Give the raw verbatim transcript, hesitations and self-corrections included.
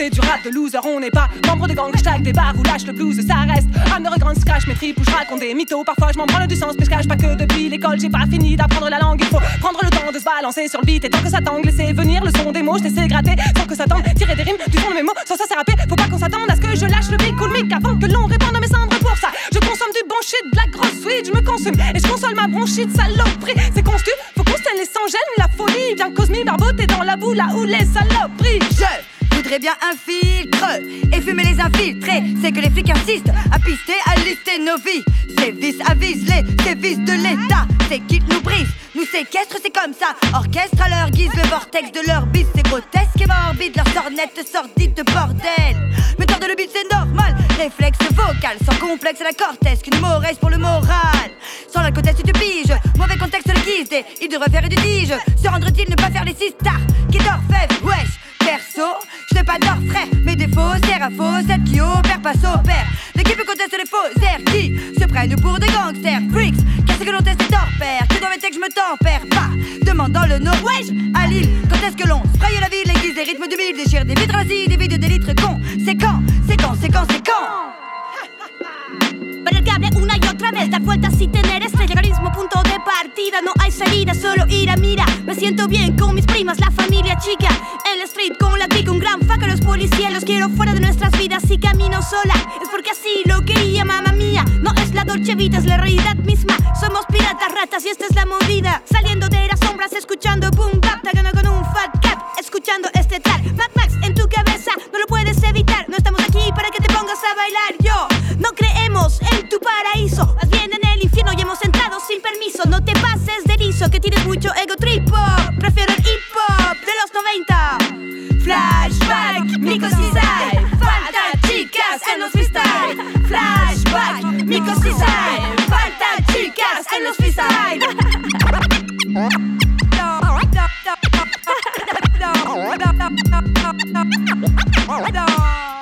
C'est du rap de loser, on n'est pas membre de gang, hashtag des bars où lâche le blues, ça reste underground, scratch mes tripes où je raconte des mythos. Parfois je m'en branle du sens, mais je cache pas que depuis l'école j'ai pas fini d'apprendre la langue. Il faut prendre le temps de se balancer sur le beat et tant que ça tangue, laisser venir le son des mots, je laisser gratter sans que ça tente, tirer des rimes du fond de mes mots, sans ça c'est rappé. Faut pas qu'on s'attende à ce que je lâche le bic ou le mic avant que l'on réponde à mes cendres. Pour ça, je consomme du bon shit, de la grosse weed, je me consume et je console ma bronchite, saloperie. C'est constu, faut qu'on se tienne les sans gêne, la folie vient Cosmi barboter dans la boue là où les saloperies. Je voudrais bien un filtre et fumer les infiltrés. C'est que les flics insistent à pister, à lister nos vies. Ces vices avisent les sévices de l'État. C'est qu'ils nous brisent, nous séquestrent, c'est comme ça. Orchestre à leur guise, le vortex de leur bise. C'est grotesque et morbide, leur sornette sordide de bordel. Mais tordre le beat c'est normal, réflexe vocal, sans complexe à la cortesque, une mauvaise pour le moral. Sans la conteste tu piges, mauvais contexte le guise des, il devrait faire du tige. Se rendre-t-il ne pas faire les six stars qui d'orfèvre, wesh. Perso, je n'ai pas d'orfraie, mes défauts serrent à faux, celle qui opère pas s'opère. L'équipe conteste les faux airs qui se prennent pour des gangsters, freaks. Qu'est-ce que l'on teste et torpère, que doivent être que je me tempère pas. Demande dans le nord, wesh, à Lille, quand est-ce que l'on spraye la ville, aiguise des rythmes du mille, déchire des vitres acides, des vides des litres con. C'est quand, c'est quand, c'est quand, c'est quand. Para el que hable una y otra vez, dar vueltas y tener estrella, carisma, punto de partida, no hay salida, solo ir a mira. Me siento bien con mis primas, la familia chica, en la street con la clica, un gran fuck a los policías, los quiero fuera de nuestras vidas. Si camino sola, es porque así lo quería, mamá mía. No es la Dolce Vita, es la realidad misma. Somos piratas, ratas y esta es la movida. Saliendo de las sombras, escuchando boom bap, tagando con un fat cap, escuchando este track. Mad Max en tu cabeza, no lo puedes evitar. No estamos aquí para que te pongas a bailar. Yo no creemos en tu paraíso, más bien en el infierno y hemos entrado sin permiso. No te pases de liso, que tienes mucho ego trip hop. Prefiero el hip hop de los noventa. Flashback, micos y side, falta chicas en los freestyle. Flashback, micos y side, falta chicas en los freestyle. No, no, no, no, no, no, no, no, no, no.